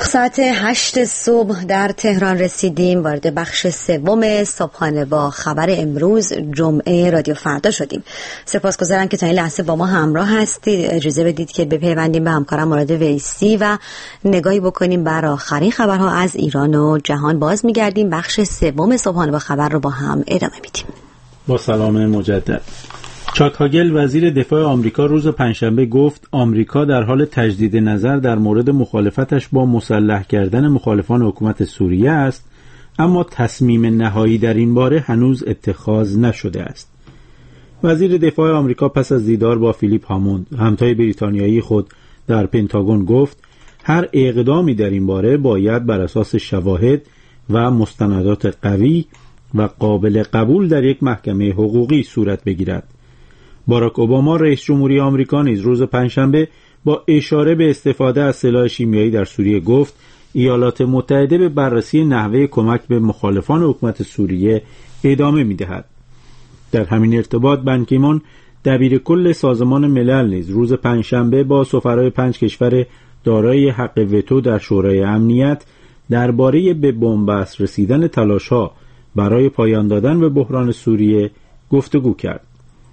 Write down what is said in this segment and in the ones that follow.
ساعت 8 صبح در تهران رسیدیم. وارد بخش سوم صبحانه با خبر امروز جمعه رادیو فردا شدیم. سپاسگزارم که تا این لحظه با ما همراه هستید. اجازه بدید که بپیوندیم به همکارم مراد ویسی و نگاهی بکنیم بر آخرین خبرها از ایران و جهان. باز میگردیم بخش سوم صبحانه با خبر رو با هم ادامه میدیم. با سلام مجدد. چاک هاگل وزیر دفاع آمریکا روز پنجشنبه گفت آمریکا در حال تجدید نظر در مورد مخالفتش با مسلح کردن مخالفان حکومت سوریه است، اما تصمیم نهایی در این باره هنوز اتخاذ نشده است. وزیر دفاع آمریکا پس از دیدار با فیلیپ هاموند، همتای بریتانیایی خود در پنتاگون گفت هر اقدامی در این باره باید بر اساس شواهد و مستندات قوی و قابل قبول در یک محکمه حقوقی صورت بگیرد. باراک اوباما رئیس جمهوری آمریکا نیز روز پنجشنبه با اشاره به استفاده از سلاح شیمیایی در سوریه گفت ایالات متحده به بررسی نحوه کمک به مخالفان حکومت سوریه ادامه می‌دهد. در همین ارتباط بن کی مون دبیر کل سازمان ملل نیز روز پنجشنبه با سفرای 5 کشور دارای حق وتو در شورای امنیت درباره به بنبست رسیدن تلاش‌ها برای پایان دادن به بحران سوریه گفتگو کرد.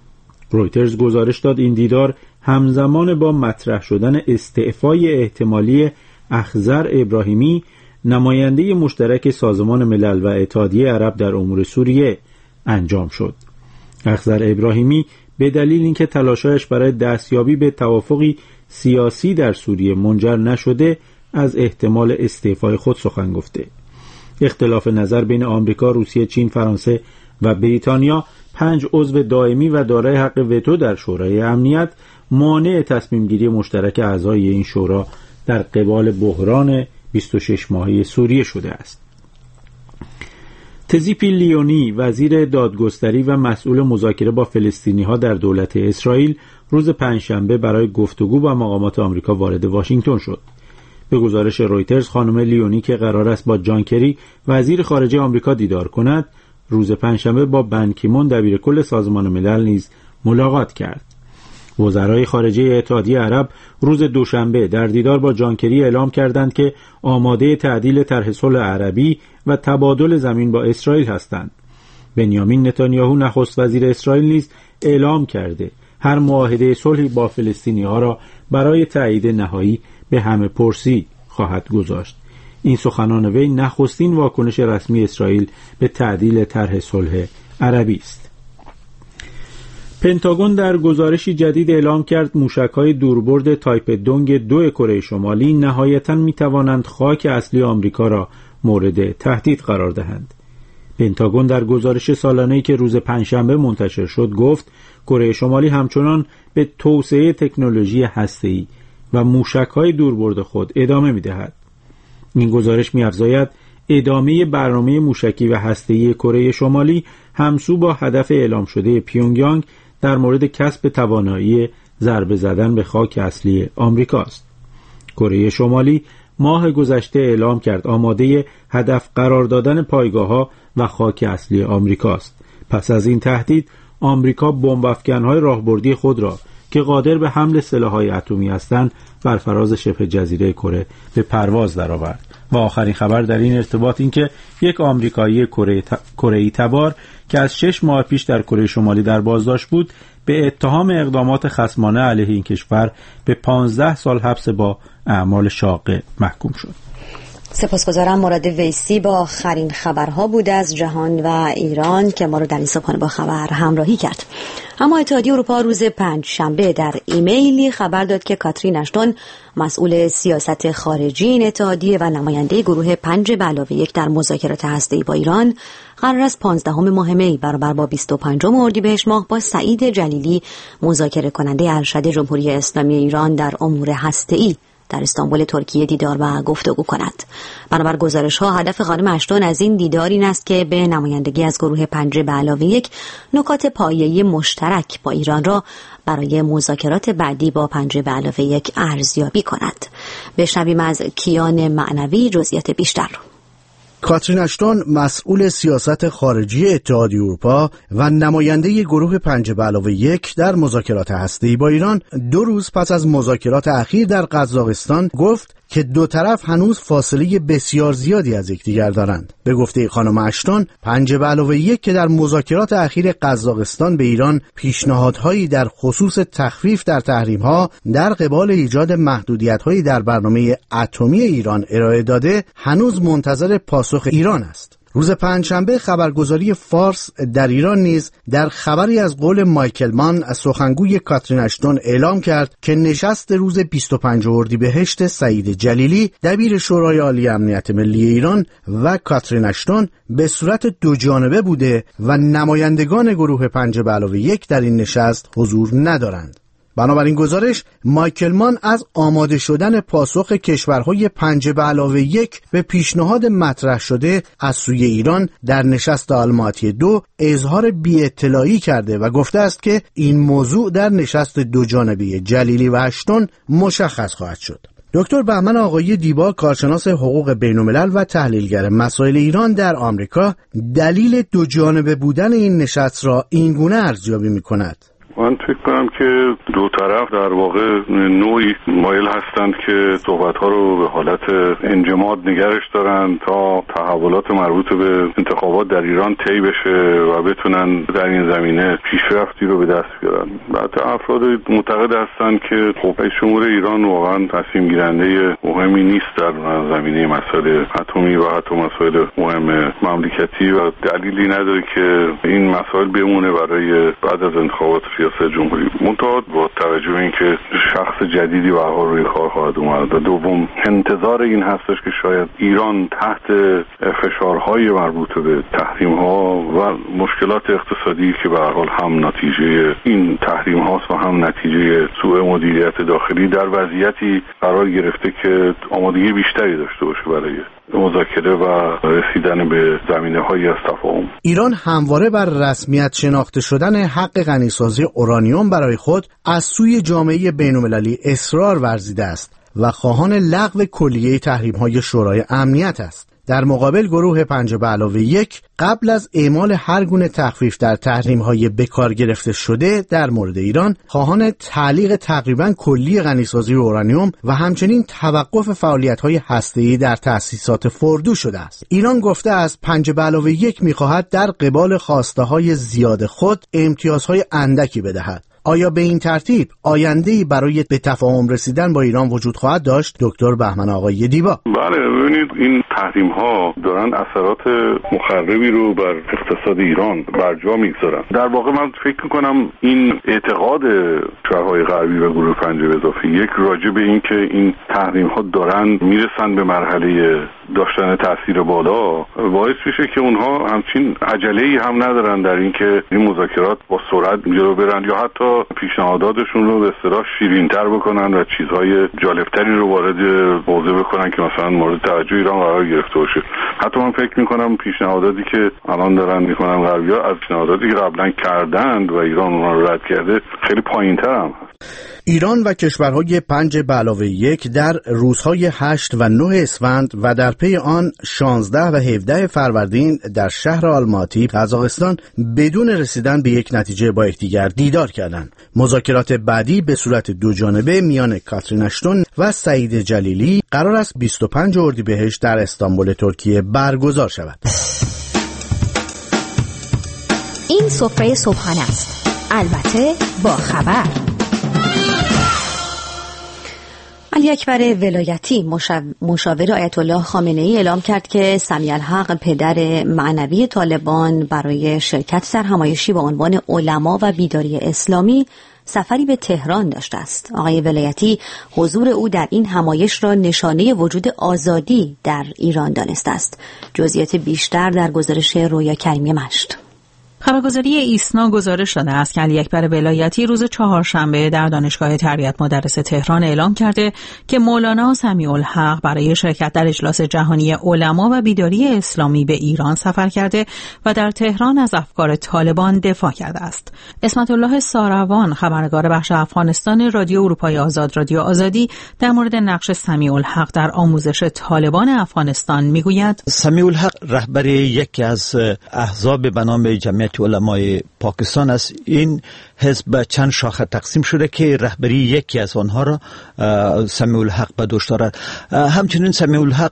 رویترز گزارش داد این دیدار همزمان با مطرح شدن استعفای احتمالی اخضر ابراهیمی، نماینده مشترک سازمان ملل و اتحادیه عرب در امور سوریه انجام شد. اخضر ابراهیمی به دلیل اینکه تلاش‌هایش برای دستیابی به توافقی سیاسی در سوریه منجر نشده از احتمال استعفای خود سخن گفته. اختلاف نظر بین آمریکا، روسیه، چین، فرانسه و بریتانیا 5 عضو دائمی و دارای حق وتو در شورای امنیت مانع تصمیم گیری مشترک اعضای این شورا در قبال بحران 26 ماهه سوریه شده است. تزیپی لیونی وزیر دادگستری و مسئول مذاکره با فلسطینی‌ها در دولت اسرائیل روز پنجشنبه برای گفتگو با مقامات آمریکا وارد واشنگتن شد. به گزارش رویترز خانم لیونی که قرار است با جان کری وزیر خارجه آمریکا دیدار کند، روز پنجشنبه با بن کی مون دبیر کل سازمان ملل نیز ملاقات کرد. وزرای خارجه اتحادیه عرب روز دوشنبه در دیدار با جان کری اعلام کردند که آماده تعدیل طرح صلح عربی و تبادل زمین با اسرائیل هستند. بنیامین نتانیاهو نخست وزیر اسرائیل نیز اعلام کرده هر معاهده صلحی با فلسطینی‌ها را برای تایید نهایی به همه پرسی خواهد گذاشت. این سخنان وی نخستین واکنش رسمی اسرائیل به تعدیل طرح صلح عربی است. پنتاگون در گزارشی جدید اعلام کرد موشک‌های دوربرد تایپ دونگ 2 کره شمالی نهایتاً می‌توانند خاک اصلی آمریکا را مورد تهدید قرار دهند. پنتاگون در گزارش سالانه‌ای که روز پنجشنبه منتشر شد گفت کره شمالی همچنان به توسعه تکنولوژی هسته‌ای و موشک‌های دوربرد خود ادامه می‌دهد. این گزارش می‌افزاید ادامه برنامه موشکی و هسته‌ای کره شمالی همسو با هدف اعلام شده پیونگیانگ در مورد کسب توانایی ضربه زدن به خاک اصلی آمریکا است. کره شمالی ماه گذشته اعلام کرد آماده هدف قرار دادن پایگاه‌ها و خاک اصلی آمریکا است. پس از این تهدید آمریکا بمب‌افکن‌های راهبردی خود را که قادر به حمل سلاح‌های اتمی هستند بر فراز شبه جزیره کره به پرواز درآورد. و آخرین خبر در این ارتباط این که یک آمریکایی کره‌ای تبار که از 6 ماه پیش در کره شمالی در بازداشت بود به اتهام اقدامات خصمانه علیه این کشور به 15 سال حبس با اعمال شاقه محکوم شد. سپاسگزارم مراد ویسی با آخرین خبرها بود از جهان و ایران که ما رو در این صبحانه با خبر همراهی کرد. اما اتحادیه اروپا روز پنجشنبه در ایمیلی خبر داد که کاترین اشتون مسئول سیاست خارجی این اتحادیه و نماینده گروه 5+1 در مذاکرات هسته‌ای با ایران قرار است 15 ماه می برابر با 25 اردیبهشت ماه با سعید جلیلی مذاکره کننده ارشد جمهوری اسلامی ایران در امور هسته‌ای در استانبول ترکیه دیدار و گفتگو کند. بنابر گزارش‌ها هدف خانم اشتون از این دیدار این است که به نمایندگی از گروه 5+1 نکات پایه‌ای مشترک با ایران را برای مذاکرات بعدی با 5+1 ارزیابی کند. بشنویم از کیان معنوی جزئیات بیشتر. کاترین اشتون مسئول سیاست خارجی اتحادیه اروپا و نماینده گروه 5+1 در مذاکرات هسته‌ای با ایران 2 روز پس از مذاکرات اخیر در قزاقستان گفت که دو طرف هنوز فاصله بسیار زیادی از یکدیگر دارند. به گفته خانم اشتون، 5+1 که در مذاکرات اخیر قزاقستان به ایران پیشنهادهایی در خصوص تخفیف در تحریم‌ها در قبال ایجاد محدودیت‌هایی در برنامه اتمی ایران ارائه داده، هنوز منتظر پاسخ ایران است. روز پنجشنبه خبرگزاری فارس در ایران نیز در خبری از قول مایکل مان از سخنگوی کاترین اشتون اعلام کرد که نشست روز 25 اردیبهشت سعید جلیلی دبیر شورای عالی امنیت ملی ایران و کاترین اشتون به صورت دوجانبه بوده و نمایندگان گروه 5+1 در این نشست حضور ندارند. بنابراین گزارش، مایکل مان از آماده شدن پاسخ کشورهای 5+1 به پیشنهاد مطرح شده از سوی ایران در نشست آلماتی 2 اظهار بی‌اطلاعی کرده و گفته است که این موضوع در نشست دوجانبه جلیلی و اشتون مشخص خواهد شد. دکتر بهمن آقایی دیبا، کارشناس حقوق بین‌الملل و تحلیلگر مسائل ایران در آمریکا، دلیل دوجانبه بودن این نشست را اینگونه ارزیابی می‌کند. من فکر کنم که دو طرف در واقع نوعی مایل هستند که صحبت‌ها رو به حالت انجماد نگرش دارن تا تحولات مربوط به انتخابات در ایران طی بشه و بتونن در این زمینه پیشرفتی رو به دست بیارن. بعد افراد معتقد هستند که خب شمول ایران واقعا تصمیم گیرنده مهمی نیست در زمینه مسائل اتمی و حتی مسائل مهم مملکتی و دلیلی نداره که این مسائل بمونه برای بعد از انتخابات ریاست جمهوری. منتها با توجه به اینکه شخص جدیدی به حال روی کار خواهد اومد و دوم انتظار این هستش که شاید ایران تحت فشارهای مربوط به تحریم‌ها و مشکلات اقتصادی که به حال هم نتیجه این تحریم هاست و هم نتیجه سوء مدیریت داخلی در وضعیتی قرار گرفته که آمادگی بیشتری داشته باشه برای مذاکره و رسیدن به زمینه‌هایی از تفاهم. ایران همواره بر رسمیت شناخته شدن حق غنیسازی اورانیوم برای خود از سوی جامعه بین‌المللی اصرار ورزیده است و خواهان لغو کلیه تحریم‌های شورای امنیت است. در مقابل گروه 5+1 قبل از اعمال هر گونه تخفیف در تحریم‌های بکار گرفته شده در مورد ایران، خواهان تعلیق تقریباً کلی غنیسازی اورانیوم و همچنین توقف فعالیت‌های هسته‌ای در تأسیسات فردو شده است. ایران گفته است 5+1 می‌خواهد در قبال خواسته‌های زیاد خود امتیازهای اندکی بدهد. آیا به این ترتیب آینده‌ای برای به تفاهم رسیدن با ایران وجود خواهد داشت؟ دکتر بهمن آقایی دیبا. بله، ببینید این تحریم‌ها دارن اثرات مخربی رو بر اقتصاد ایران بر جا میگذارن. در واقع من فکر می‌کنم این اعتقاد کشورهای غربی و گروه 5+1 راجع به این که این تحریم‌ها دارن میرسن به مرحله داشتن تاثیر بالا باعث میشه که اونها همچین عجله‌ای هم ندارن در این که این مذاکرات با سرعت جلو برن یا حتی پیشنهاداتشون رو به اصطلاح شیرین‌تر بکنن و چیزهای جالبتری رو وارد موضوع بکنن که مثلا مورد توجه ایران قرار گرفته باشه. حتی من فکر میکنم پیشنهاداتی که الان دارن میکنن غربی‌ها از پیشنهاداتی که قبلا کردند و ایران اونها رو رد کرده خیلی پایین‌تر هم هست. ایران و کشورهای 5+1 در روزهای 8 و 9 اسفند و در پی آن 16 و 17 فروردین در شهر آلماتی، قزاقستان، بدون رسیدن به یک نتیجه با یکدیگر دیدار کردند. مذاکرات بعدی به صورت دوجانبه میان کاترین اشتون و سعید جلیلی قرار است 25 اردیبهشت در استانبول ترکیه برگزار شود. این سفره صبحانه است، البته با خبر. علی اکبر ولایتی مشاور آیت الله خامنه ای اعلام کرد که سمیع الحق پدر معنوی طالبان برای شرکت در همایشی با عنوان علما و بیداری اسلامی سفری به تهران داشته است. آقای ولایتی حضور او در این همایش را نشانه وجود آزادی در ایران دانسته است. جزئیات بیشتر در گزارش رویا کریمی مشت. خبرگزاری ایسنا گزارش داده است که علی اکبر ولایتی روز چهارشنبه در دانشگاه تربیت مدرس تهران اعلام کرده که مولانا سمیع الحق برای شرکت در اجلاس جهانی علما و بیداری اسلامی به ایران سفر کرده و در تهران از افکار طالبان دفاع کرده است. اسمت الله ساروان، خبرنگار بخش افغانستان رادیو اروپای آزاد رادیو آزادی، در مورد نقش سمیع الحق در آموزش طالبان افغانستان میگوید: سمیع الحق رهبر یکی از احزاب به نام جمعیت هیئت علمای پاکستان است. این حزب چند شاخه تقسیم شده که رهبری یکی از آنها را سمیع الحق به دوش دارد. همچنین سمیع الحق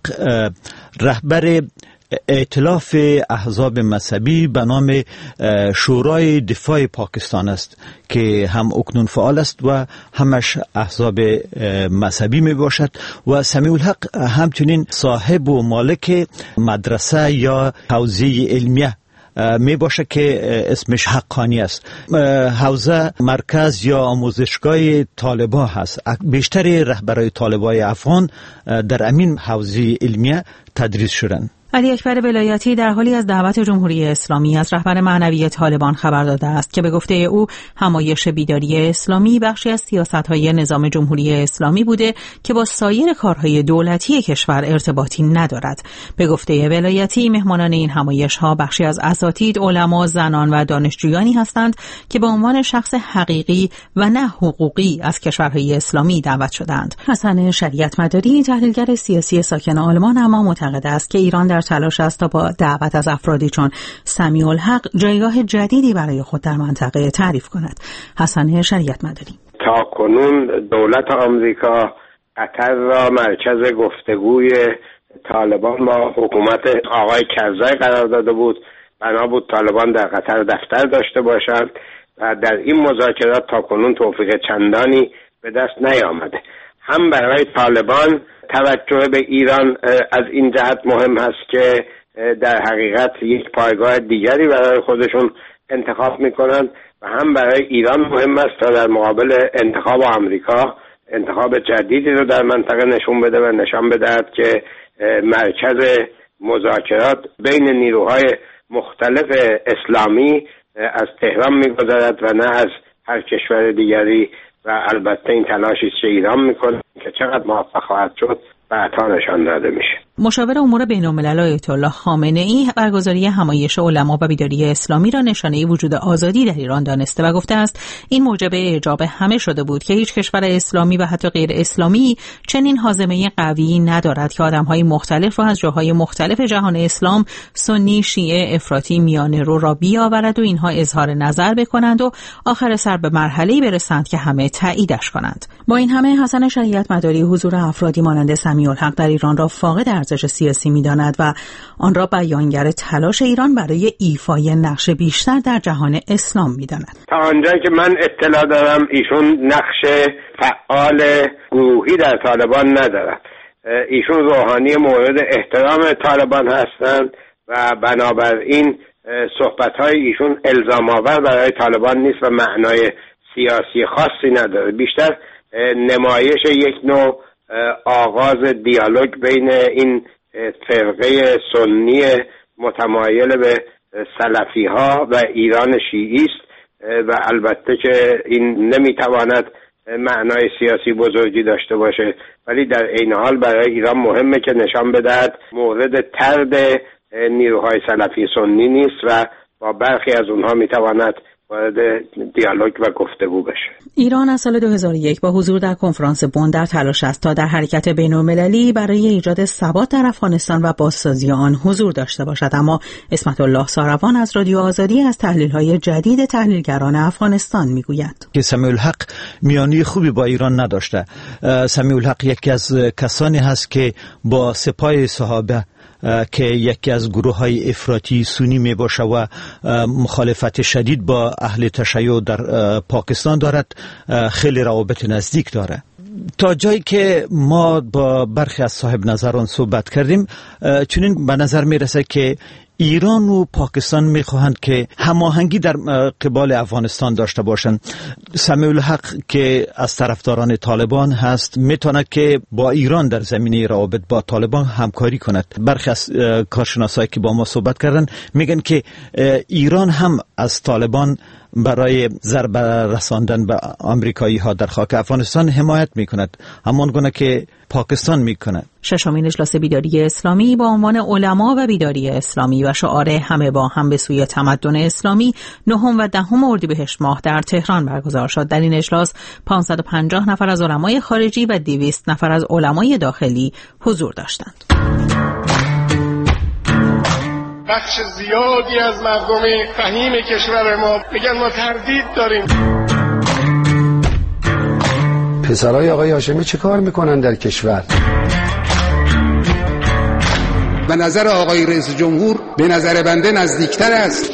رهبر ائتلاف احزاب مذهبی به نام شورای دفاع پاکستان است که هم اکنون فعال است و همش احزاب مذهبی می باشد و سمیع الحق همچنین صاحب و مالک مدرسه یا حوزه علمیه می باشه که اسمش حقانی است. حوزه مرکز یا آموزشگاه طالبان هست. بیشتر رهبرای طالبان افغان در امین حوزه علمیه تدریس شدند. علی اکبر ولایتی در حالی از دعوت جمهوری اسلامی از رهبر معنوی طالبان خبر داده است که به گفته او همایش بیداری اسلامی بخشی از سیاست‌های نظام جمهوری اسلامی بوده که با سایر کارهای دولتی کشور ارتباطی ندارد. به گفته ولایتی مهمانان این همایش‌ها بخشی از اساتید، علما، زنان و دانشجویانی هستند که به عنوان شخص حقیقی و نه حقوقی از کشورهای اسلامی دعوت شدند. حسن شریعت مداری تحلیلگر سیاسی ساکن آلمان اما معتقد است که ایران در تلاش است تا با دعوت از افرادی چون سمیع الحق جایگاه جدیدی برای خود در منطقه تعریف کند. حسن شریعت مداری: تا کنون دولت آمریکا قطر را مرکز گفتگوی طالبان با حکومت آقای کرزی قرار داده بود. بنا بود طالبان در قطر دفتر داشته باشند و در این مذاکرات تا کنون توفیق چندانی به دست نیامده. هم برای طالبان توجه به ایران از این جهت مهم هست که در حقیقت یک پایگاه دیگری برای خودشون انتخاب میکنند و هم برای ایران مهم است تا در مقابل انتخاب آمریکا انتخاب جدیدی رو در منطقه نشون بده و نشان بدهد که مرکز مذاکرات بین نیروهای مختلف اسلامی از تهران میگذرد و نه از هر کشور دیگری و البته این تلاشی که ایران میکنه که چقدر موفق خواهد شد بعدها نشان داده میشه. مشاور امور بین‌الملل آیت الله خامنه‌ای برگزاری همایش علما و بیداری اسلامی را نشانه وجود آزادی در ایران دانسته و گفته است این موجب اعجاب همه شده بود که هیچ کشور اسلامی و حتی غیر اسلامی چنین حازمه قوی ندارد که آدم‌های مختلف را از جاهای مختلف جهان اسلام، سنی، شیعه، افراطی، میانه‌رو را بیاورد و اینها اظهار نظر بکنند و آخر سر به مرحله‌ای برسند که همه تاییدش کنند. با این همه حسن شریعت مداری حضور افرادی مانند سمیع الحق در ایران را فاقد ارزش سیاسی می‌داند و آن را بیانگر تلاش ایران برای ایفای نقش بیشتر در جهان اسلام می‌داند. تا آنجایی که من اطلاع دارم ایشون نقش فعال گروهی در طالبان ندارد. ایشون روحانی مورد احترام طالبان هستند و بنابراین صحبت‌های ایشون الزام‌آور برای طالبان نیست و معنای سیاسی خاصی نداره. بیشتر نمایش یک نوع آغاز دیالوگ بین این فرقه سنی متمایل به سلفی ها و ایران شیعی است و البته که این نمیتواند معنای سیاسی بزرگی داشته باشه، ولی در عین حال برای ایران مهمه که نشان بدهد مورد طرد نیروهای سلفی سنی نیست و با برخی از اونها میتواند وارد دیالوگ و گفتگو بشه. ایران از سال 2001 با حضور در کنفرانس بن در تلاش است تا در حرکت بین‌المللی برای ایجاد ثبات در افغانستان و بازسازی آن حضور داشته باشد، اما اسمت الله ساروان از رادیو آزادی از تحلیل‌های جدید تحلیلگران افغانستان میگوید که سمیع الحق میانی خوبی با ایران نداشته. سمیع الحق یکی از کسانی هست که با سپاه صحابه که یکی از گروه‌های افراطی سنی می باشه و مخالفت شدید با اهل تشیع در پاکستان دارد، خیلی روابط نزدیک داره. تا جایی که ما با برخی از صاحب نظران صحبت کردیم چنین به نظر می رسه که ایران و پاکستان میخواهند که هماهنگی در قبال افغانستان داشته باشند. سمیع الحق که از طرفداران طالبان هست میتونه که با ایران در زمینه روابط با طالبان همکاری کند. برخی از کارشناسایی که با ما صحبت کردن میگن که ایران هم از طالبان برای ضربه رساندن به آمریکایی ها در خاک افغانستان حمایت میکند، همان گونه که پاکستان میکند. ششمین اجلاس بیداری اسلامی با عنوان علما و بیداری اسلامی و شعار همه با هم به سوی تمدن اسلامی 9 و 10 اردیبهشت ماه در تهران برگزار شد. در این اجلاس 550 نفر از علمای خارجی و 200 نفر از علمای داخلی حضور داشتند. بخش زیادی از مردم فهیم کشور ما میگن ما تردید داریم. پسرای آقای هاشمی چه کار میکنن در کشور؟ به نظر آقای رئیس جمهور به نظر بنده نزدیکتر است.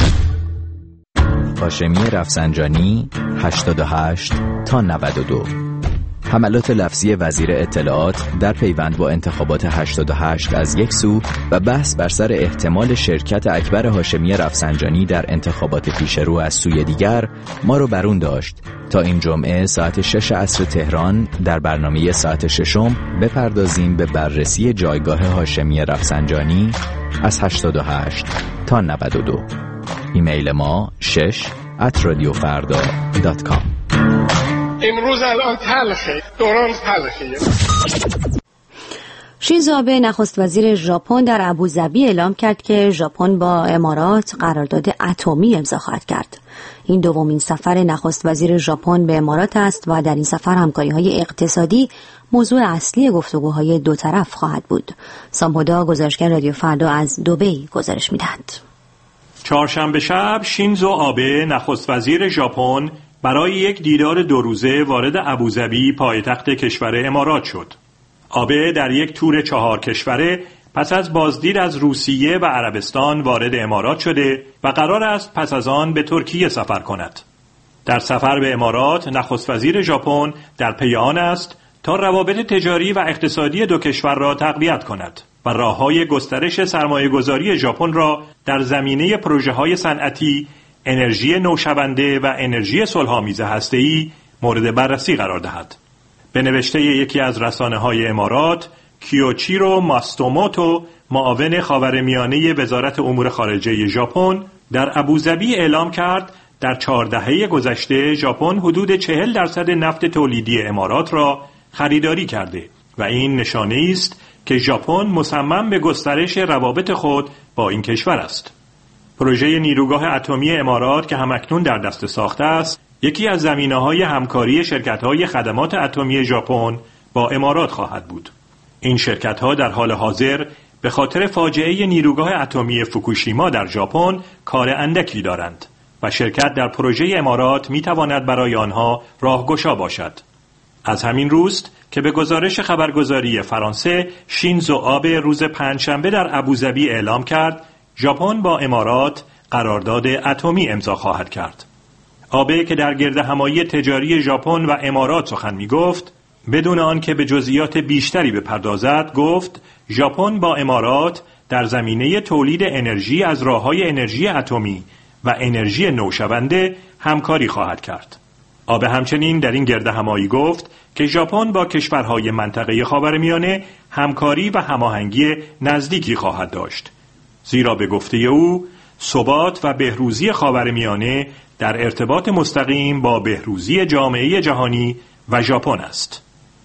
هاشمی رفسنجانی 88 تا 92. حملات لفظی وزیر اطلاعات در پیوند با انتخابات 88 از یک سو و بحث بر سر احتمال شرکت اکبر هاشمی رفسنجانی در انتخابات پیشرو از سوی دیگر ما رو برون داشت تا این جمعه ساعت 6 عصر تهران در برنامه ساعت 6 بپردازیم به بررسی جایگاه هاشمی رفسنجانی از 88 تا 92. ایمیل ما shesh@radiofarda.com. امروز الان تلخه، دوران تلخیه. شینزو آبه نخست وزیر ژاپن در ابوظبی اعلام کرد که ژاپن با امارات قرارداد اتمی امضا خواهد کرد. این دومین سفر نخست وزیر ژاپن به امارات است و در این سفر همکاری‌های اقتصادی موضوع اصلی گفتگوهای دو طرف خواهد بود. سامهودا گزارشگر رادیو فردا از دبی گزارش می‌دهد. چهارشنبه شب شینزو آبه نخست وزیر ژاپن برای یک دیدار 2 روزه وارد ابوظبی پایتخت کشور امارات شد. آبه در یک تور 4 کشوره پس از بازدید از روسیه و عربستان وارد امارات شده و قرار است پس از آن به ترکیه سفر کند. در سفر به امارات نخست وزیر ژاپن در پی آن است تا روابط تجاری و اقتصادی دو کشور را تقویت کند و راه‌های گسترش سرمایه‌گذاری ژاپن را در زمینه پروژه‌های صنعتی، انرژی نوشونده و انرژی صلح‌آمیز هسته‌ای مورد بررسی قرار دهد. به نوشته یکی از رسانه‌های امارات، کیوچیرو ماستوموتو، معاون خاورمیانه وزارت امور خارجه ژاپن، در ابوظبی اعلام کرد در 4 دهه گذشته ژاپن حدود 40% نفت تولیدی امارات را خریداری کرده و این نشانه است که ژاپن مصمم به گسترش روابط خود با این کشور است. پروژه نیروگاه اتمی امارات که همکنون در دست ساخته است، یکی از زمینه‌های همکاری شرکت‌های خدمات اتمی ژاپن با امارات خواهد بود. این شرکت‌ها در حال حاضر به خاطر فاجعه نیروگاه اتمی فوکوشیما در ژاپن کار اندکی دارند و شرکت در پروژه امارات می‌تواند برای آنها راهگشا باشد. از همین روست که به گزارش خبرگزاری فرانسه، شینزو آبه روز پنجشنبه در ابوظبی اعلام کرد ژاپن با امارات قرارداد اتمی امضا خواهد کرد. آبه که در گردهمایی تجاری ژاپن و امارات سخن می‌گفت، بدون آنکه به جزئیات بیشتری بپردازد، گفت ژاپن با امارات در زمینه تولید انرژی از راه‌های انرژی اتمی و انرژی نوشونده همکاری خواهد کرد. آبه همچنین در این گردهمایی گفت که ژاپن با کشورهای منطقه خاورمیانه همکاری و هماهنگی نزدیکی خواهد داشت، زیرا به گفته او ثبات و بهروزی خاورمیانه در ارتباط مستقیم با بهروزی جامعه جهانی و ژاپن است.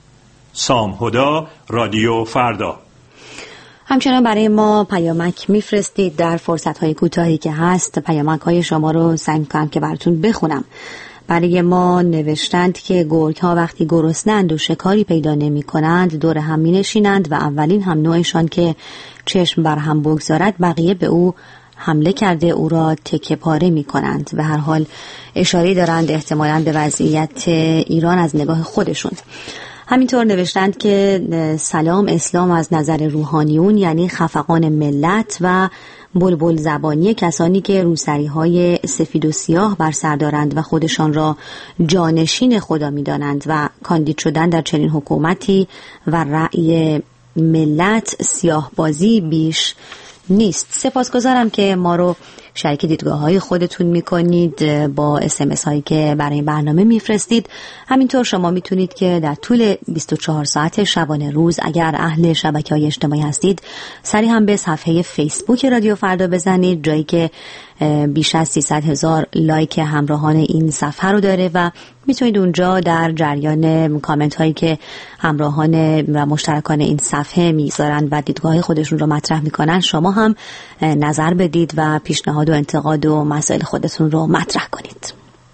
سامهودا، رادیو فردا. همچنان برای ما پیامک میفرستید. در فرصت‌های کوتاهی که هست پیامک‌های شما رو سعی می‌کنم که براتون بخونم. برای ما نوشتند که گرگ‌ها وقتی گرسنه‌اند و شکاری پیدا نمی‌کنند دور هم می‌نشینند و اولین هم نوعشان که چشم بر هم بگذارد بقیه به او حمله کرده او را تکه پاره می‌کنند. به هر حال اشاره دارند احتمالاً به وضعیت ایران از نگاه خودشون. همینطور نوشتند که سلام، اسلام از نظر روحانیون یعنی خفقان ملت و بلبل زبانی کسانی که روسری‌های سفید و سیاه بر سر دارند و خودشان را جانشین خدا می‌دانند و کاندید شدن در چنین حکومتی و رأی ملت سیاه بازی بیش نیست. سپاسگزارم که ما رو شریک دیدگاه‌های خودتون می‌کنید با SMS هایی که برای این برنامه میفرستید. همینطور شما میتونید که در طول 24 ساعت شبانه روز اگر اهل شبکه‌های اجتماعی هستید سری هم به صفحه فیسبوک رادیو فردا بزنید، جایی که بیش از 300,000 لایک همراهان این صفحه رو داره و میتونید اونجا در جریان کامنت هایی که همراهان و مشترکان این صفحه میذارن و دیدگاه خودشون رو مطرح میکنن شما هم نظر بدید و پیشنهاد و انتقاد و مسائل خودتون رو مطرح کنید.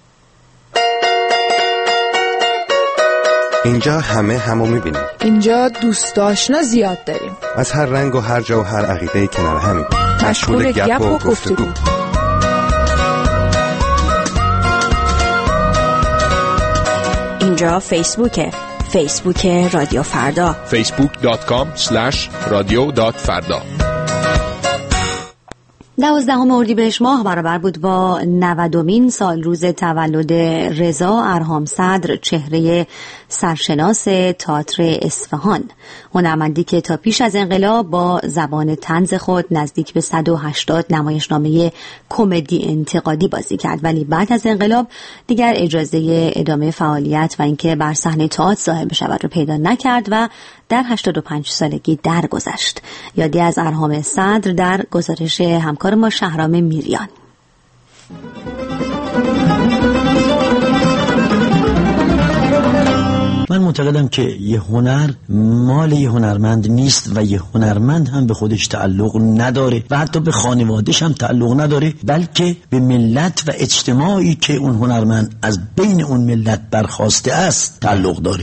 اینجا همو میبینیم. اینجا دوست آشنا زیاد داریم. از هر رنگ و هر جا و هر عقیده کنار همیم. مشغول گپ و گفتگو. اینجا فیسبوک رادیو فردا، facebook.com/radio.farda. 12 اردیبهشت ماه برابر بود با 90مین سال روز تولد رضا ارهام صدر، چهره سرشناس تئاتر اصفهان. هنرمندی که تا پیش از انقلاب با زبان طنز خود نزدیک به 180 نمایشنامه کمدی انتقادی بازی کرد، ولی بعد از انقلاب دیگر اجازه ادامه فعالیت و اینکه بر صحنه تئاتر ظاهر بشود رو پیدا نکرد و در 85 سالگی درگذشت. یادی از ارهام صدر در گزارش همکار ما شهرام میریان. من معتقدم که یه هنر مال یه هنرمند نیست و یه هنرمند هم به خودش تعلق نداره و حتی به خانوادهش هم تعلق نداره، بلکه به ملت و اجتماعی که اون هنرمند از بین اون ملت برخاسته است تعلق داره.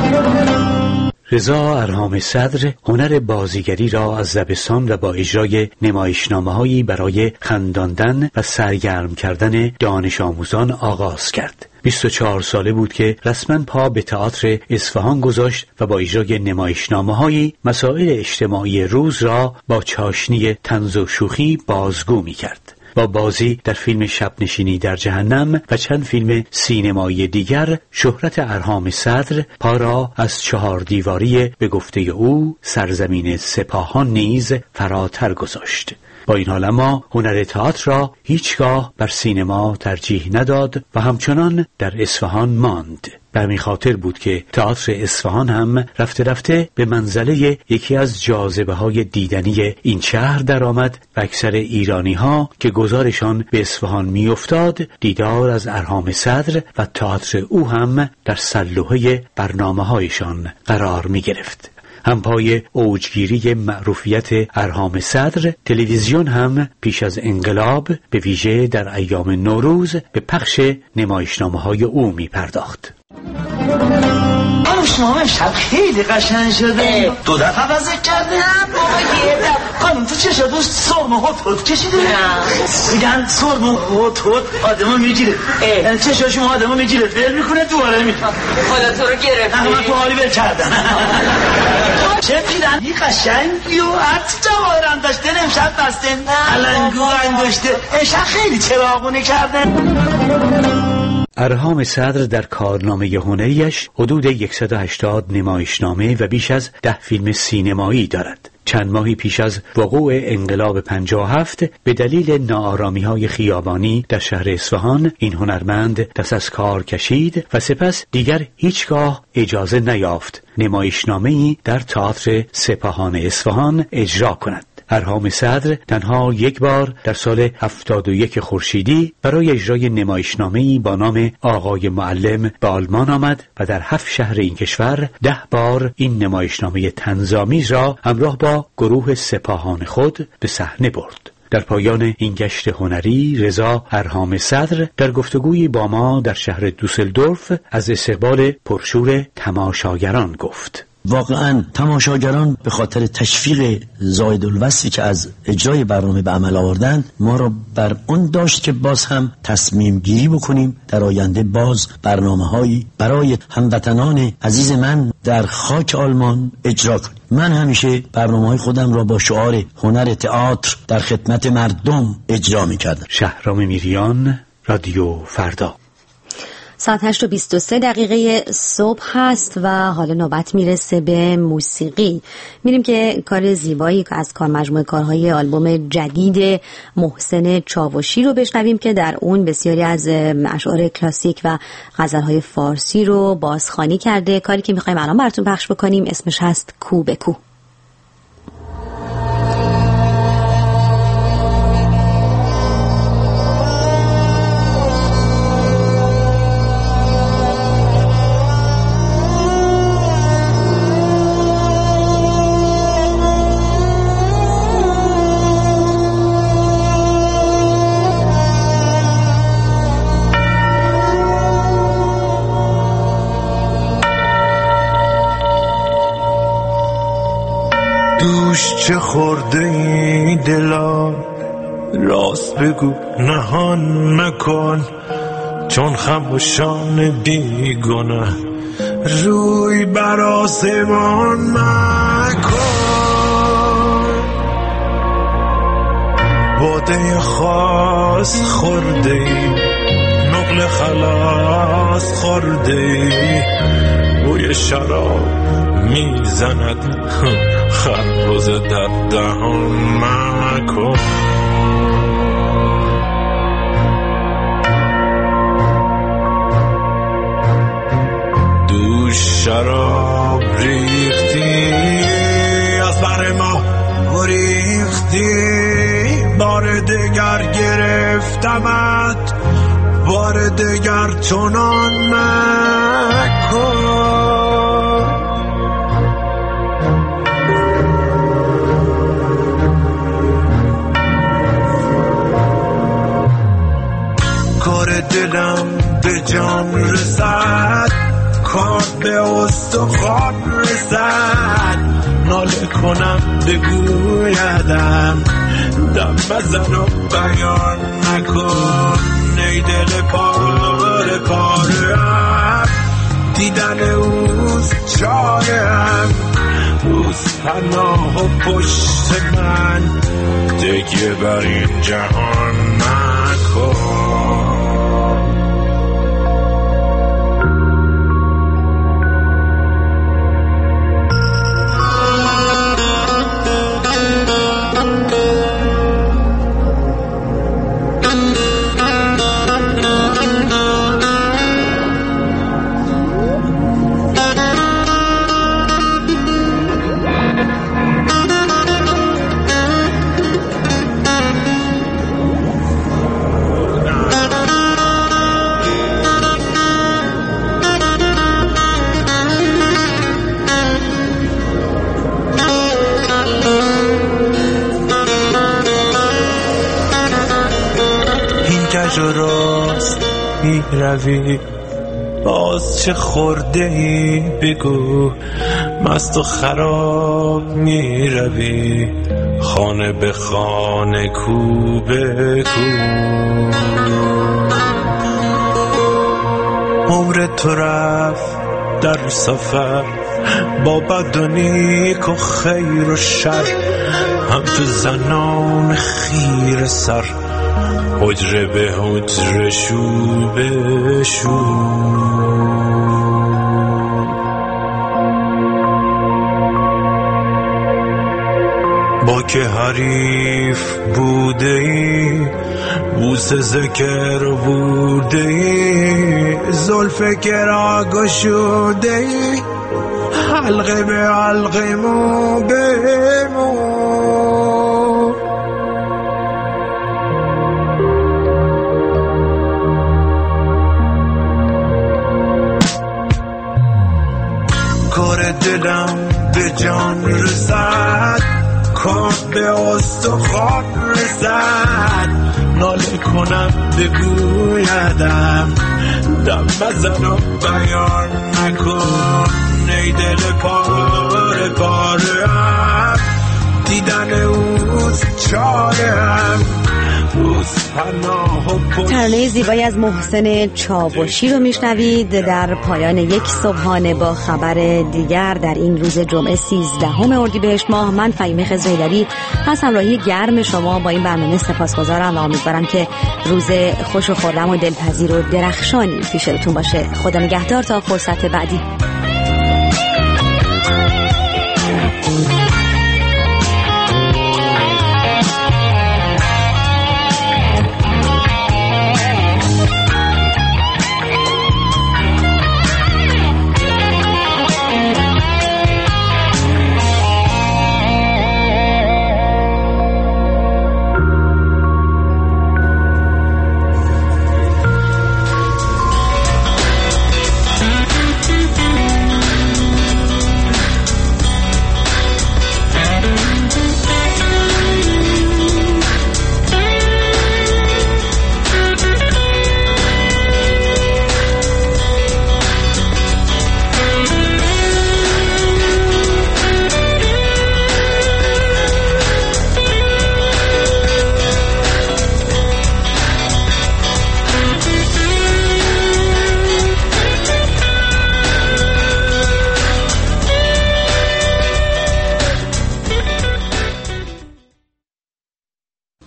رضا ارهام صدر هنر بازیگری را از دبستان و با اجرای نمایشنامه‌هایی برای خنداندن و سرگرم کردن دانش آموزان آغاز کرد. 24 ساله بود که رسما پا به تئاتر اصفهان گذاشت و با اجرای نمایشنامه‌هایی مسائل اجتماعی روز را با چاشنی طنز و شوخی بازگو می‌کرد. با بازی در فیلم شب نشینی در جهنم و چند فیلم سینمایی دیگر، شهرت ارهام صدر پا را از 4 دیواری به گفته او سرزمین سپاهان نیز فراتر گذاشت. با این حال اما هنر تئاتر را هیچگاه بر سینما ترجیح نداد و همچنان در اصفهان ماند. به همین خاطر بود که تئاتر اصفهان هم رفته رفته به منزله یکی از جاذبه‌های دیدنی این شهر درآمد و اکثر ایرانی‌ها که گذارشان به اصفهان می‌افتاد، دیدار از ارهام صدر و تئاتر او هم در سلوحه برنامه‌هایشان قرار می‌گرفت. هم پای اوجگیری معروفیت ارهام صدر، تلویزیون هم پیش از انقلاب به ویژه در ایام نوروز به پخش نمایشنامه‌های او می‌پرداخت. شما شب خیلی قشنگ شده. 2 دفعه عوض کرده. بابا یه دفعه. خانم تو چه شد؟ سرمه هوت کشیده؟ میگن سرمه هوت آدمو میگیره. چه شد شما آدمو میگیره ول میکنه دوباره میکنه. حالا تو رو گرفتی. من تو حالی ول کردم. چه پیرن قشنگی و هرچی جواهرم داشته امشب بسته. علنگو انگشته. امشب خیلی چراغونه کرده. ارهام صدر در کارنامه هنریش حدود 180 نمایشنامه و بیش از 10 فیلم سینمایی دارد. چند ماهی پیش از وقوع انقلاب 57 به دلیل ناآرامی‌های خیابانی در شهر اصفهان این هنرمند دست از کار کشید و سپس دیگر هیچگاه اجازه نیافت نمایشنامه‌ای در تئاتر سپاهان اصفهان اجرا کند. ارهام صدر تنها یک بار در سال 71 خورشیدی برای اجرای نمایشنامه‌ای با نام آقای معلم به آلمان آمد و در 7 شهر این کشور 10 بار این نمایشنامه طنزآمیز را همراه با گروه سپاهان خود به صحنه برد. در پایان این گشت هنری، رضا ارهام صدر در گفتگویی با ما در شهر دوسلدورف از استقبال پرشور تماشاگران گفت. واقعا تماشاگران به خاطر تشویق زائد الوصفی که از اجرای برنامه به عمل آوردند ما را بر اون داشت که باز هم تصمیم گیری بکنیم در آینده باز برنامه‌هایی برای هموطنان عزیز من در خاک آلمان اجرا کنیم. من همیشه برنامه‌های خودم را با شعار هنر تئاتر در خدمت مردم اجرا می‌کردم. شهرام میریان، رادیو فردا. ساعت 8:23 صبح هست و حالا نوبت میرسه به موسیقی. میریم که کار زیبایی از مجموعه کارهای آلبوم جدید محسن چاوشی رو بشنویم که در اون بسیاری از اشعار کلاسیک و غزلهای فارسی رو بازخوانی کرده. کاری که میخوایم الان براتون پخش بکنیم اسمش هست کو به کو. چه خورده ای دلا، راست بگو نهان نکن، چون خموشان بیگناه روی بر آسمان مکن. باده خاص خورده ای، نقل خلاص خورده ای، بوی شراب میزند خربز در دهان مکن. دوش شراب ریختی از بر ما ریختی، بار دگر گرفتمت، بار دگر چنان مکن. کار دلم به جان رسد، کار به استخوان رسد، ناله کنم بگویدم، دم بزن و بیان نکن. ای دل پاره پاره‌ام، دیدن اوست چاره‌ام، اوست پناه و پشت من، دیگه بر این جهان نکن. راست می روی، باز چه خورده ای بگو، مست و خراب می روی، خانه به خانه کو به کو. عمر تو رفت در سفر، با بد و نیک و خیر و شر، هم تو زنان خیر سر، حجره به حجره شو به شو. با که حریف بوده ای، بوس ذکر بوده ای، زلف کرا گشوده ای، حلقه به حلقه مو به مو. کار دلم به جان رسد، کار به استخوان رسد، ناله کنم بگویدم، دم بزن و بیان نکن. ای دل پاره پاره‌ام، دیدن اوست چاره‌ام، ترانه زیبایی از محسن چاوشی رو میشنوید در پایان یک صبحانه با خبر دیگر در این روز جمعه 13 اردیبهشت ماه. من فهیمه خضرایدری از همراهی گرم شما با این برنامه سپاسگزارم و امیدوارم که روز خوش و خرم و دلپذیر و درخشانی پیش روتون باشه. خدا نگهدار تا فرصت بعدی.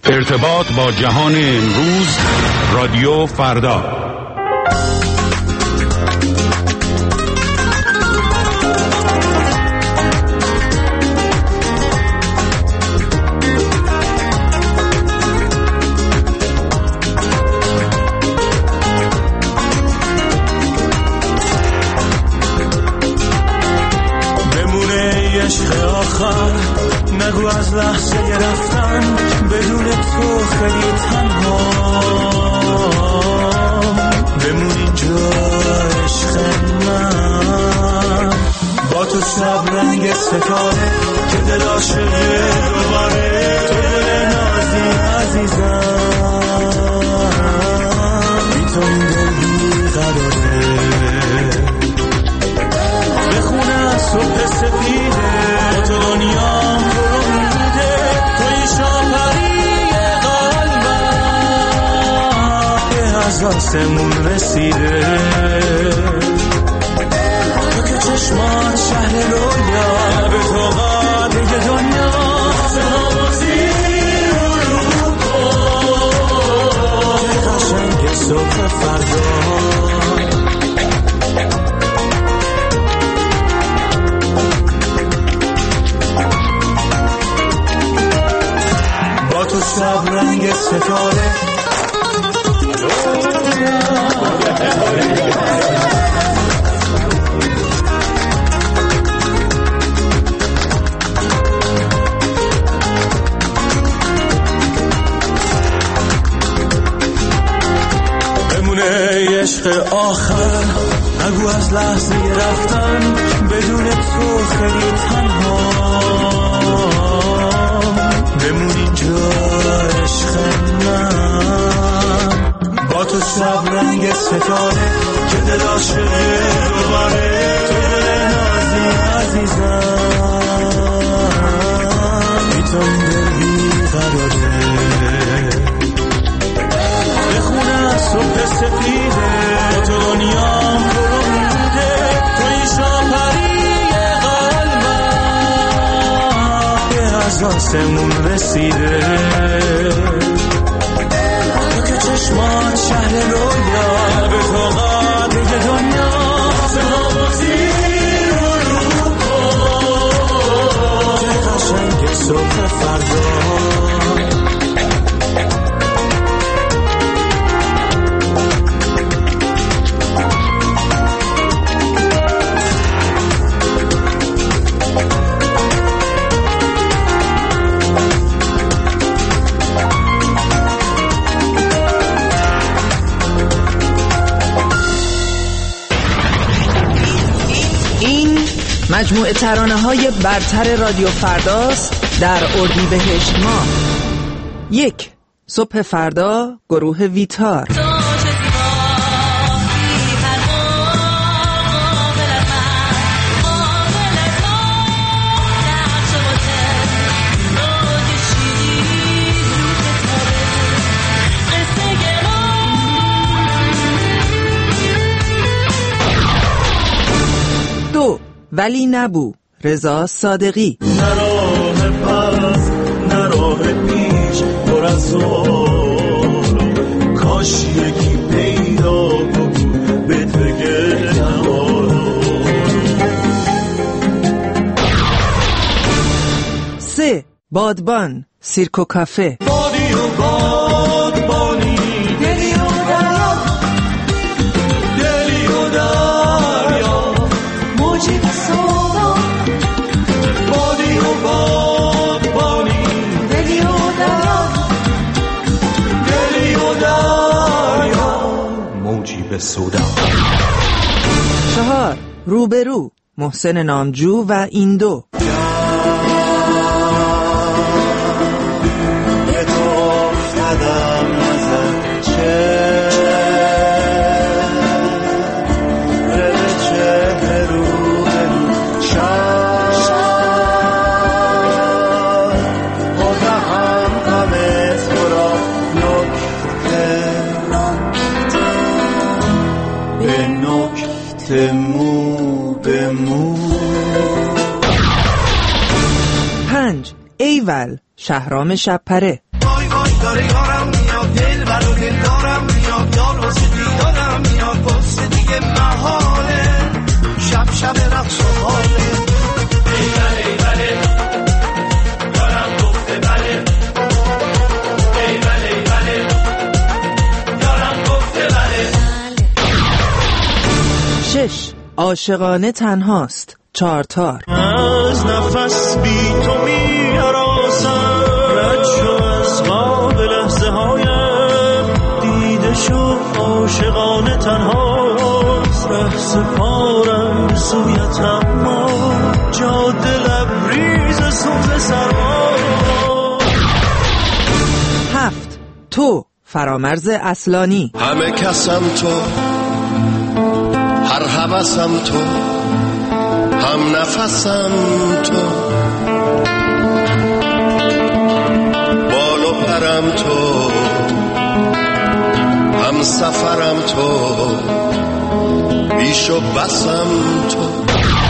ارتباط با جهان امروز، رادیو فردا. نگو از لحظه رفتن بدون تو خیلی تنها بمون اینجا عشق من با تو شب رنگ ستاره که دل عاشق دوباره تو دل نازی عزیزم بی تو این دل بی قراره بخونه از صبح سفیده تو دنیام آسمون رسیده تو که چشمان شهر رویا به تو قاده دنیا سنابازی رو کن که قشنگ صبح فردا با تو شب رنگ ستاره بمونه عشق آخر نگو از لحظه رفتن بدون تو خیلی تنها بمون اینجا عشق من با تو شب رنگ ستاره که دل عاشق دوباره تو دل نازی عزیزم بی تو این دل بی قراره بخونه از صبح سفیده تو دنیام برو میده تو ایشا پری قلبم که از آسمون رسیده چشمان شهر رویا به تو قاده دنیا سنابازی رو کن که قشنگ صبح فردا مجموعه ترانه‌های برتر رادیو فرداست در اردیبهشت ماه. 1. صبح فردا، گروه ویتار. 2. ولی نبو، رضا صادقی. نراه پس نراه پیش پر از زور کاش یکی پیدا بود بهت بگه نهارو. 3. بادبان، سیرک و کافه. بادی و بادبانی دلی و دریا دلی و دریا موجی و سودا بادی و بادبانی دلی و دریا دلی و دریا موجی به سودا. 4. روبرو، محسن نامجو و ایندو. 5. ایول، شهرام شبپره. وای وای داره یارم میاد، دل برو دل دارم میاد، یار واسه دیدارم میاد، واسه دیگه محاله شب شب رقص و حاله. ای بله ای بله یارم گفته بله، ای بله ای بله یارم گفته بله. 6. عاشقانه تنهاست. 4 تار. از نفس بی تو می هراسم، رد شو از خواب لحظه هایم، دیده شو عاشقانه تنهاست، ره سپارم سویت اما جاده لبریز سوز سرما. 7. تو فرامرز اصلانی. همه کسم تو، هر هوسم تو، هم نفسم تو، بال و پرم تو، هم سفرم تو، بیش و بسم تو.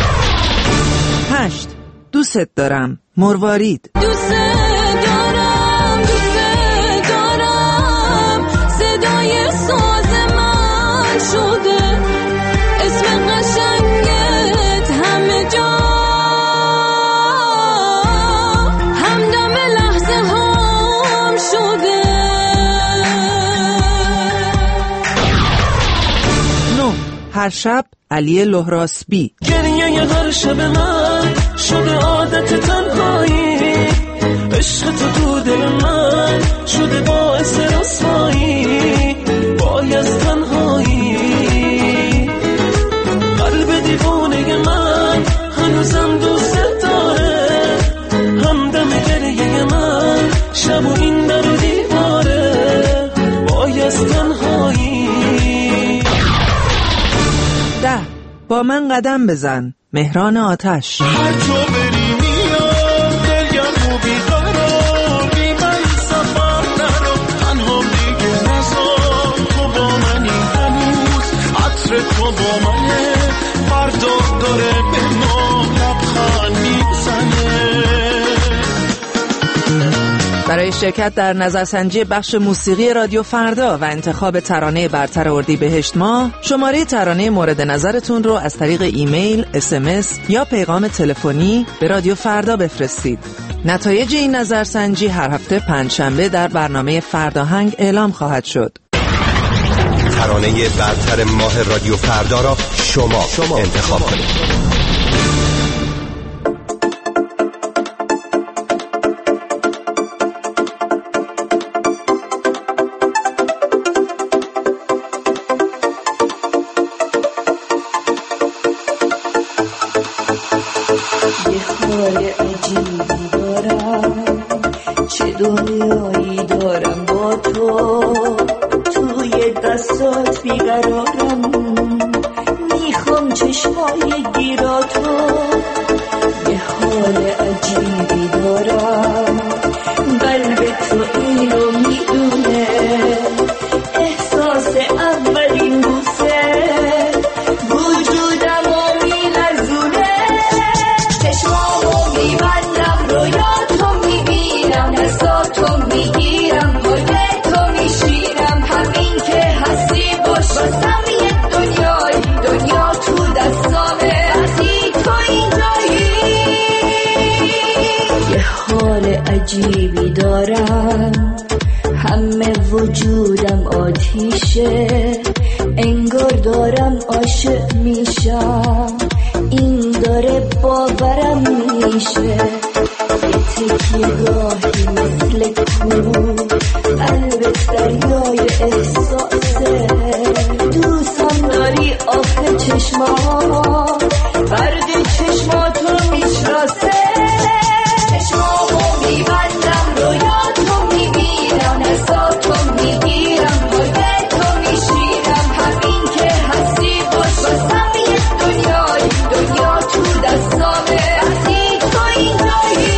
8. دوست دارم مروارید. دوست دارم صدای ساز من شده، اسم قشنگت همه جا، همدم لحظه هم شده. 9. هر شب علی لهراسبی. گریه هر شب من شده عادت تنهایی، عشق تو دل من شده باعث رسوایی، باعث تنهایی. قلب دیوانه من هنوزم دوست داره، همدم گریه من شب و این در و دیواره، باعث تنهایی. 10. با من قدم بزن. مهران آتش. هر جا بری میام دلگم و بیقرار، بی من سفر نرو تنها دیگه نزار، تو با منی هنوز عطر تو با منه، فردا داره به ما لبخند میزنه. برای شرکت در نظرسنجی بخش موسیقی رادیو فردا و انتخاب ترانه برتر اردیبهشت ماه، شماره ترانه مورد نظرتون رو از طریق ایمیل، SMS یا پیغام تلفنی به رادیو فردا بفرستید. نتایج این نظرسنجی هر هفته پنجشنبه در برنامه فرداهنگ اعلام خواهد شد. ترانه برتر ماه رادیو فردا را شما انتخاب کنید. دنیایی دارم با تو، توی دستات بیقرارم، میخوام چشمای گیراتو، یه حال عجیبی دارم، قلب تو اینو میدونه، احساس اولین بوسه وجودمو میلرزونه، چشمامو میبندم رویاتو میبینم، دستاتو میگیرم پای تو میشینم، همین که هستی باش واسم یه دنیایی، دنیا تو دستامه وقتی تو اینجایی، یه حال عجیبی دارم، همه وجودم آتیشه، انگار دارم عاشق میشم، این داره باورم میشه، یه تکیه‌گاهی مثل کوه، قلبت دریای احساسه، دوستم داری آخه چشما، برد چشماتو میشناسه، چشمامو میبندم رویاتو میبینم، دستاتو میگیرم پای تو میشینم، همین که هستی باش واسم یه دنیایی، دنیا تو دستامه وقتی تو اینجایی.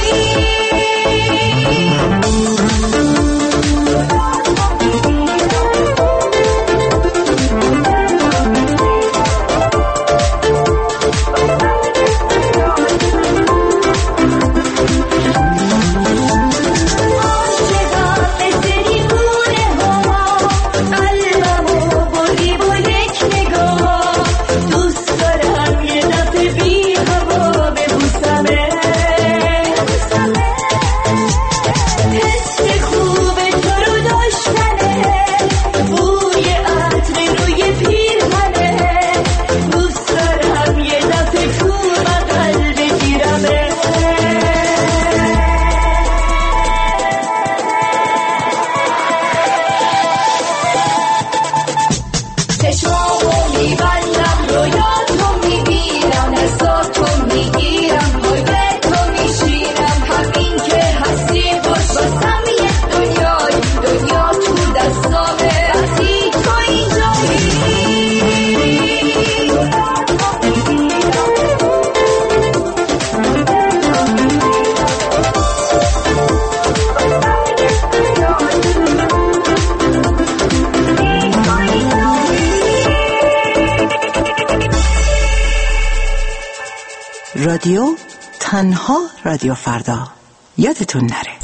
رادیو، تنها رادیو فردا. یادتون نره.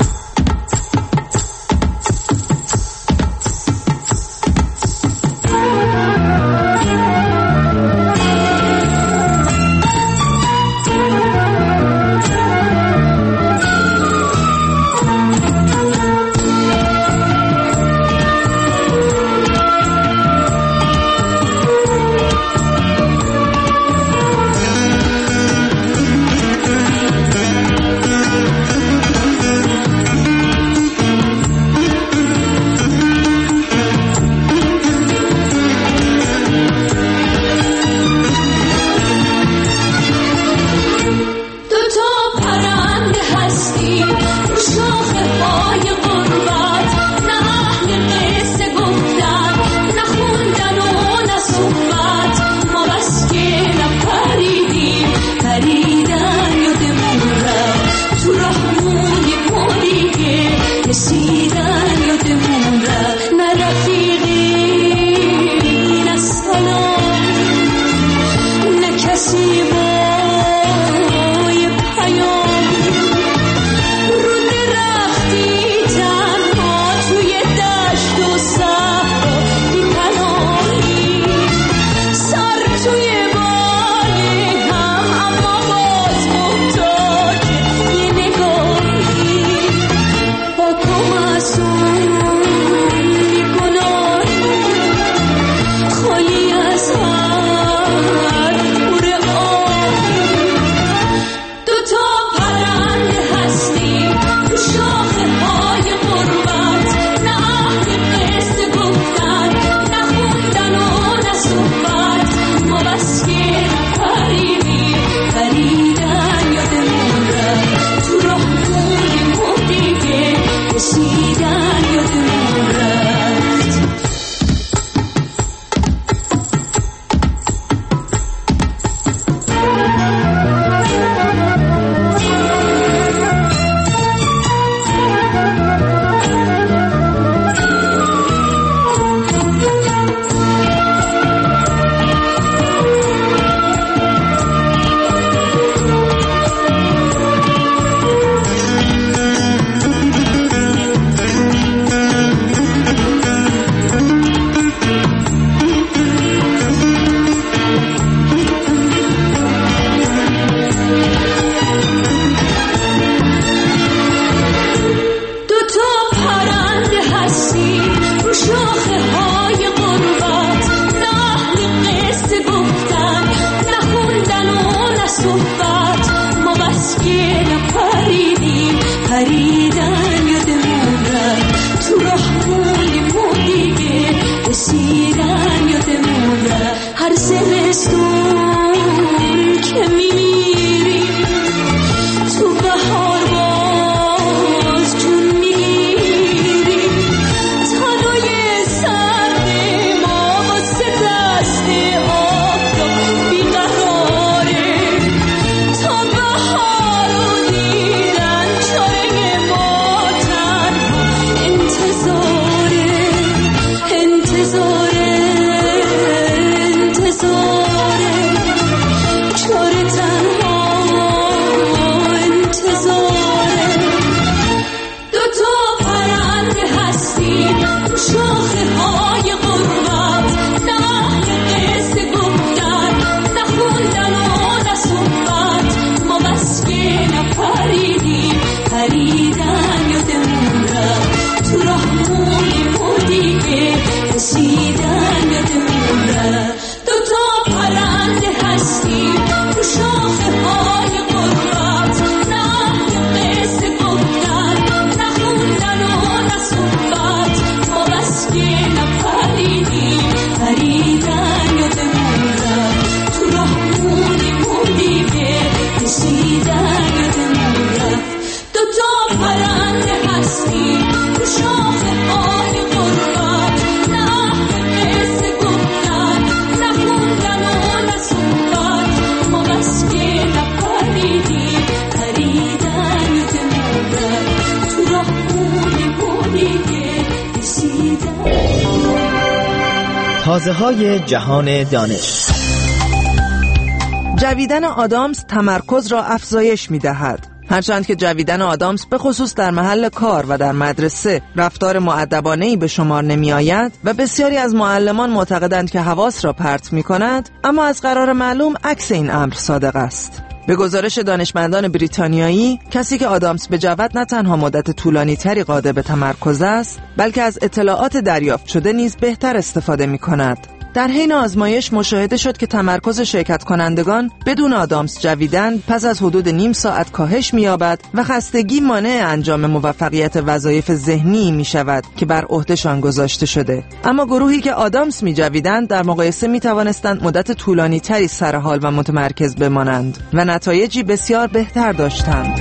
تازه‌های جهان دانش. جویدن آدامس تمرکز را افزایش می‌دهد. هرچند که جویدن آدامس به خصوص در محل کار و در مدرسه رفتار مؤدبانه‌ای به شمار نمی‌آید و بسیاری از معلمان معتقدند که حواس را پرت می‌کند، اما از قرار معلوم عکس این امر صادق است. به گزارش دانشمندان بریتانیایی، کسی که آدامس بجود نه تنها مدت طولانی تری قادر به تمرکز است، بلکه از اطلاعات دریافت شده نیز بهتر استفاده می‌کند. در حین آزمایش مشاهده شد که تمرکز شرکت کنندگان بدون آدامس جویدن پس از حدود نیم ساعت کاهش می‌یابد و خستگی مانع انجام موفقیت وظایف ذهنی می‌شود که بر عهدهشان گذاشته شده. اما گروهی که آدامس می‌جویدند در مقایسه می‌توانستند مدت طولانی تری سر حال و متمرکز بمانند و نتایجی بسیار بهتر داشتند.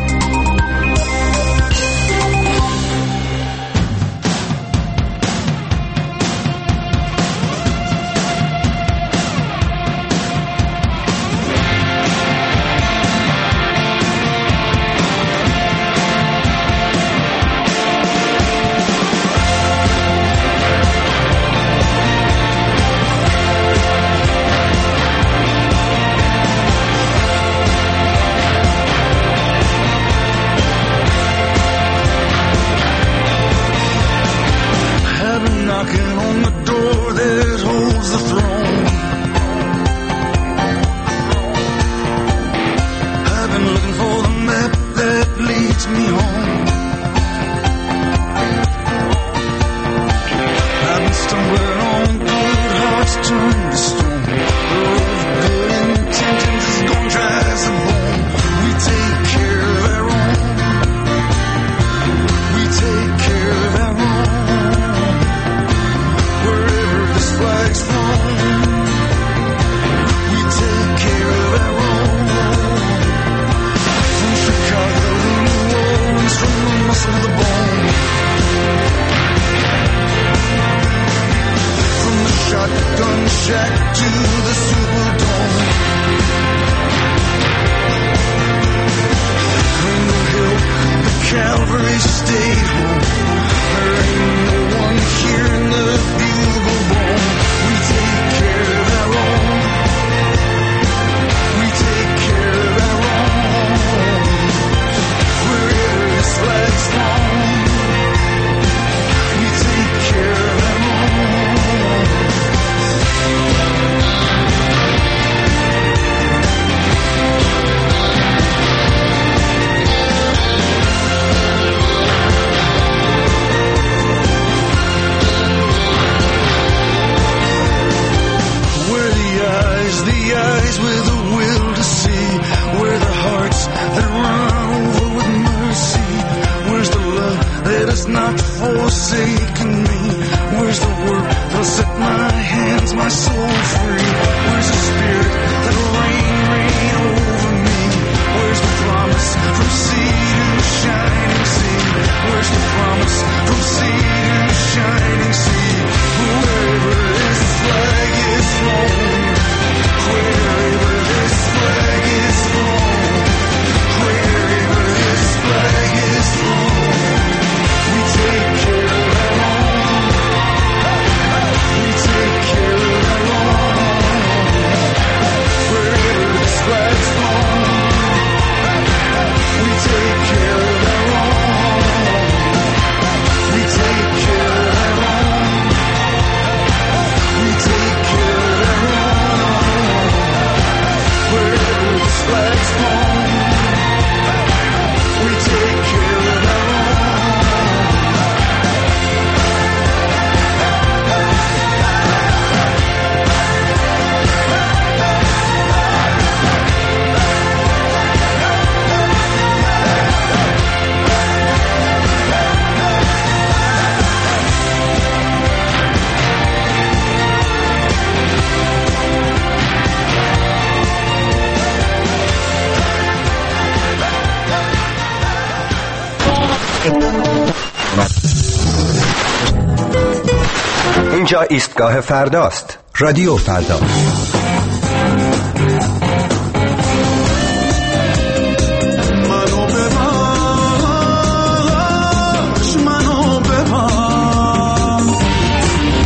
اینجا ایستگاه فرداست. رادیو فردا.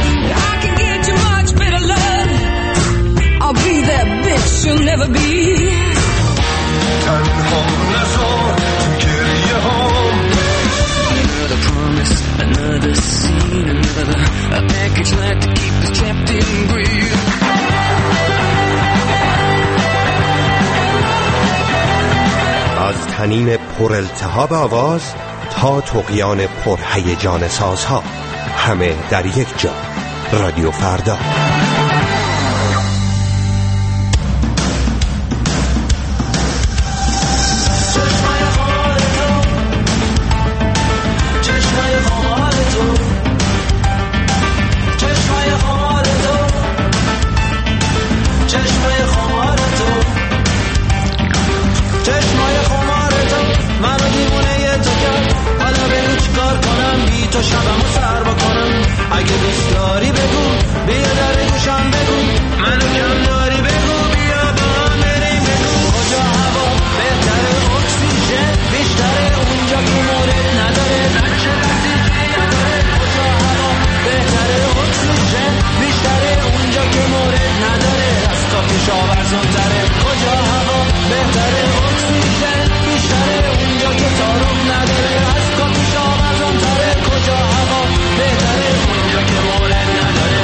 She'll never be together. A package like to keep us trapped in greed. از طنین پر التهاب آواز تا طغیان پر هیجان سازها، همه در یک جا. رادیو فردا. شبمو سر بکنم اگه دوست داری بگو بیا در گوشم بگو منو کم داری بگو بیا با هم بریم بگو کجا هوا بهتره اکسیژن بیشتره اونجا که مورد نداره بچه بسیجی نداره کجا هوا بهتره اکسیژن بیشتره اونجا که مورد نداره از کافی شاورزون تره کجا هوا بهتره اکسیژن بیشتره اونجا که تعارف نداره از کافی شاورزون تره کجا هوا بهتره اونجا که مورد نداره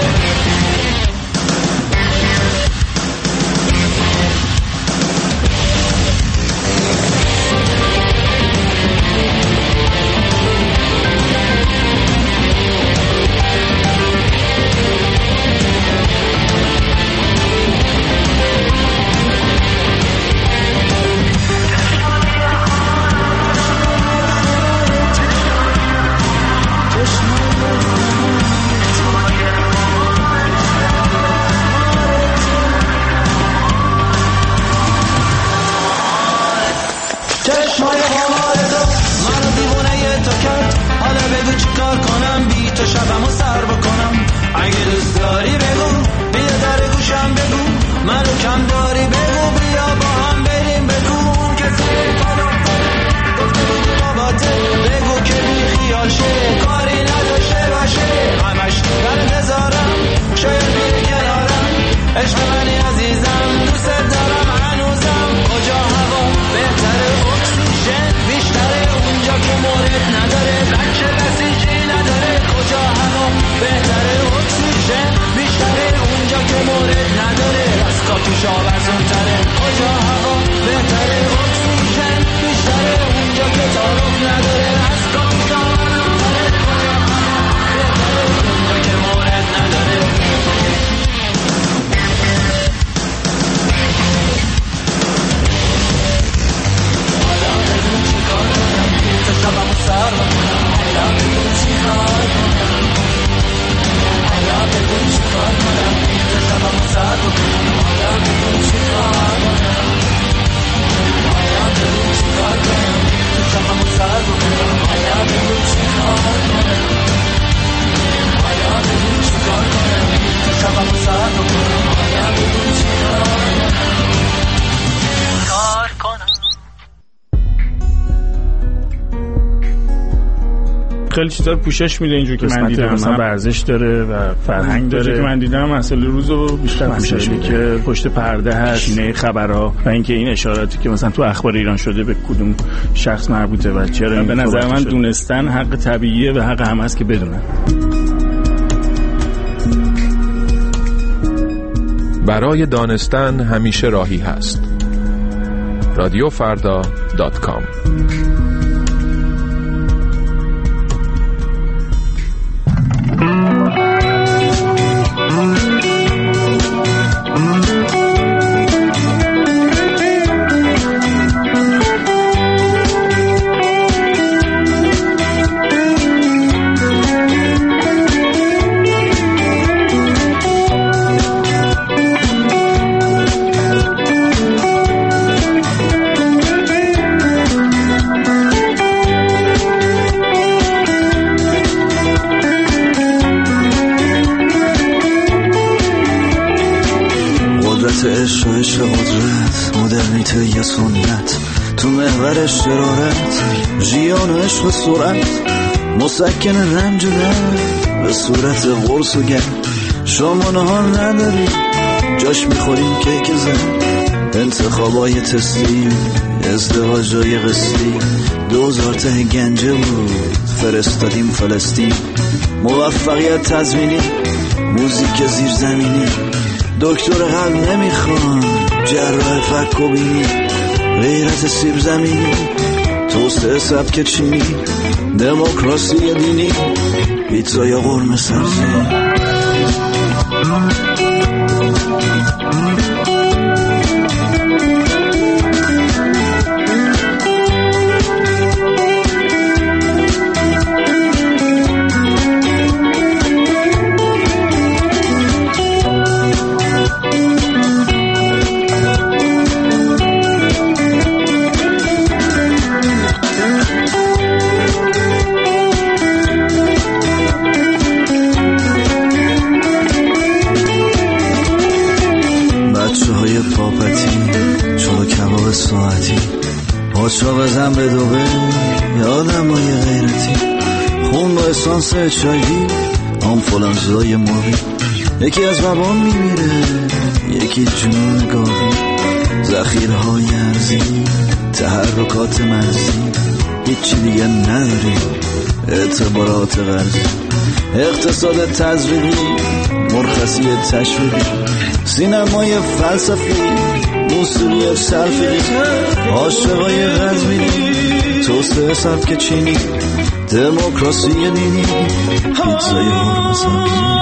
شبمو سر بکنم اگه دوست داری بگو بیا در گوشم بگو منو کم داری بگو بیا با هم بریم بگو اون کسی طلب داره گفته بودی باباته بگو که بی خیال شه کاری نداشته باشه همش در انتظارم شاید بری کنارم عشق منی عزیزم دوست دارم هنوزم کجا هوا بهتره اکسیژن بیشتره اونجا که مورد نداره بچه بسیجی نداره کجا هوا بهتره اکسیژن بیشتره اونجا که مورد نداره از کافی شاورزون تره کجا هوا بهتره اکسیژن بیشتره اونجا که تعارف نداره از کافی شاورزون تره کجا هوا بهتره اونجا که مورد نداره حالا بدون چیکار کنم تا شبمو سر بکنم حالا بدون چیکار کنم حالا بدون چیکار کنم تا شبمو سر بکنم حالا بدون چیکار کنم حالا بدون چیکار کنم تا شبمو سر بکنم حالا بدون چیکار کنم حالا بدون چیکار کنم تا شبمو سر بکنم حالا بدون چیکار کنم خیلی چیزا رو پوشش میده اینجوری که من دیدم مثلا ورزش داره و فرهنگ داره که من دیدم مسئله روزو بیشتر پوشش میده که پشت پرده هست شینه خبرها و اینکه این اشاراتی که مثلا تو اخبار ایران شده به کدوم شخص مربوطه و چرا به نظر من دونستن حق طبیعیه و حق همه است که بدونن. برای دانستن همیشه راهی هست. radiofarda.com عشق و عشق قدرت مدرنیته یا سنت تو محور شرارت ژیان و عشق و سرعت مسکن رنج و درد به صورت قرص و گرد شما نهار نداری جاش میخوریم کیک زن انتخابای تستی ازدواجای قسطی 2000 ته گنجه بود فرستادیم فلسطین. موفقیت تضمینی، موزیک زیرزمینی، دکتر قلب نمیخوان، جراح فک و بینی، غیرت سیب زمینی، توسعه سبک چینی، دموکراسی دینی، پیتزا یا قرمه سبزی. پاچا بزن به دوبه یادم های غیرتی، خون با اسانس چایوی، آنفولانزای ماری، یکی از بابام میمیره یکی جنون گاوی، ذخیرهای ارزی، تحرکات مرزی، هیچی دیگه نداریم، اعتبارات غربی، اقتصاد تزریقی، مرخصی تشویقی، سینمای فلسفی، موسیقی سلفی، عاشقای غزمینی، توسعه سبک چینی، دموکراسی دینی، پیتزای قرمه سبزی.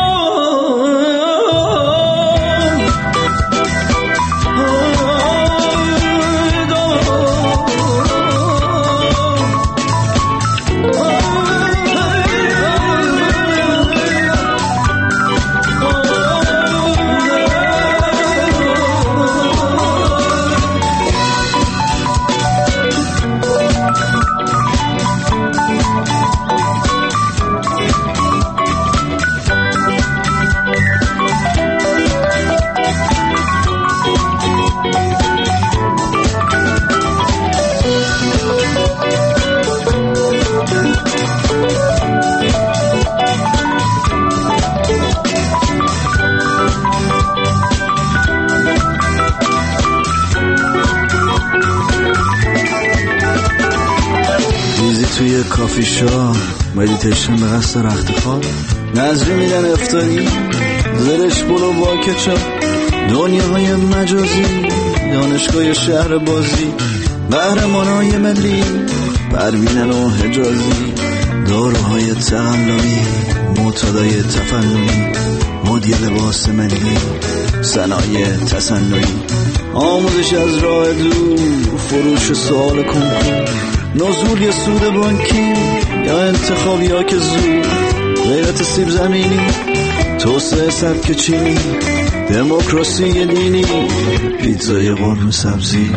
توی کافی شا مدیتیشن به قصد رخت خواب، نظری میدن افتاری، زرش برو با کچا، دنیاهای مجازی، دانشگاه شهر بازی، قهرمانای ملی، پروینن و حجازی، داروهای تقلبی، معتادای تفننی، مدی لباس ملی، صنایع تصنعی، آموزش از راه دور، فروش سوال کنکور، نزول یا سود بانکی یا انتخابی ها که زود، غیرت سیب زمینی، توسعه سبک چینی، دموکراسی دینی، پیتزای قرمه سبزی.